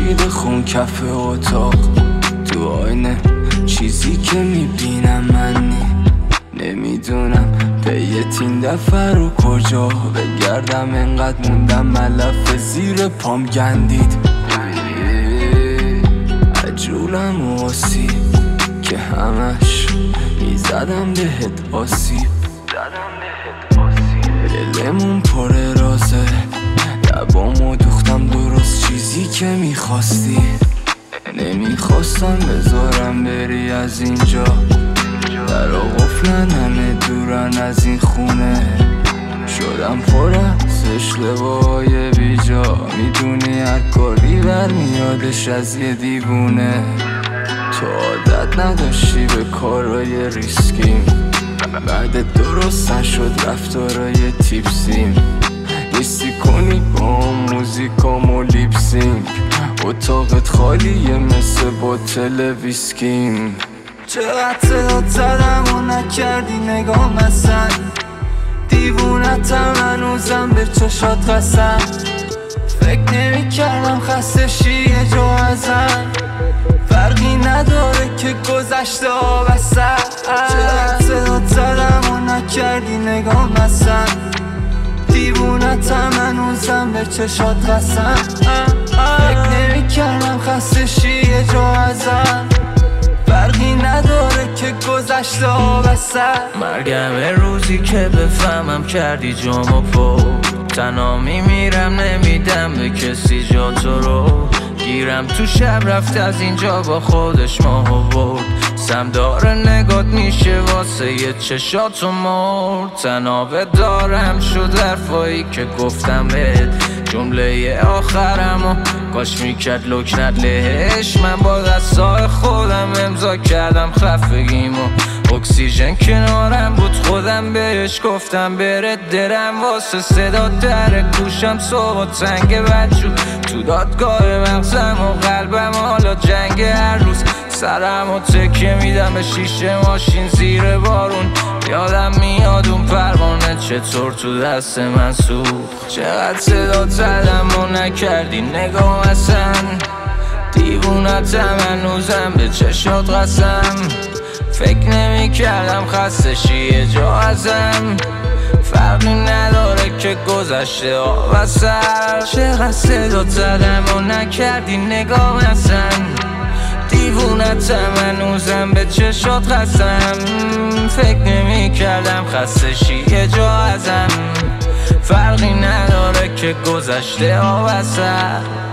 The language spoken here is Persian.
خورشید خون کف اتاق، تو آینه چیزی که میبینم من نمیدونم پیت این دفعه رو کجا بگردم. انقدر موندم ملف زیر پام گندید، عجولم و آسیب که همش میزدم بهت آسیب. دلمون پر رازه، لبامو دوختم درست چیزی که میخواستی. نمیخواستم بذارم بری از اینجا، در قفلن همه دورن از این خونه. شدم پر از اشتباهای بیجا، میدونی هر کاری برمیادش از یه دیوونه. تو عادت نداشتی به کارای ریسکیم، بعد درست نشد رفتارای تیپسیم. لیستی کنی با موزیکامو لیپسینگ، اتاقت خالیه مثل بوتل ویسکیم. چقدر صدات زدم و نکردی نگام اصلا، دیوونتم هنوزم به چشات قسم. فکر نمی کردم خسته شی یه جا ازم، فرقی نداره که گذشته ها بسر. چقدر صدات زدم و نکردی نگام اصلا، دیوونتم هنوزم به چشات قسم. فکر نمی کردم خسته شی یه جا ازم، فرقی نداره که گذشته ها بسر. مرگم روزی که بفهمم کردی جامو پر، تنها میمیرم نمیدم به کسی جا تو رو. گیرم تو شب رفت از اینجا با خودش ماهو برد، سم داره نگات میشه واسه یه چشاتو مرد. تنابه دارم شد حرفایی که گفتم بهت، جمله آخرمو کاش میکرد لکنت لهش. من با دستای خودم امضا کردم خفگیمو، اکسیژن کنارم بود خودم بهش گفتم بره. درم واسه صدا در گوشم صبح تنگ بچو، تو دادگاه مغزم و قلبم حالا جنگ هر روز. سرم و تکیه میدم به شیشه ماشین زیر بارون، یادم میاد اون پروانه چطور تو دست من سوخت. چقدر صدا زدم و نکردی نگام اصلا، دیوونتم هنوزم به چشات قسم. فکر نمی کردم خسته شی یه جا ازم، فرقی نداره که گذشته ها و سر. چقدر صدا زدم و نکردی نگام اصلا، دیوونتم هنوزم به چشات قسم. فکر نمی کردم خسته شی یه جا ازم، فرقی نداره که گذشته ها و سر.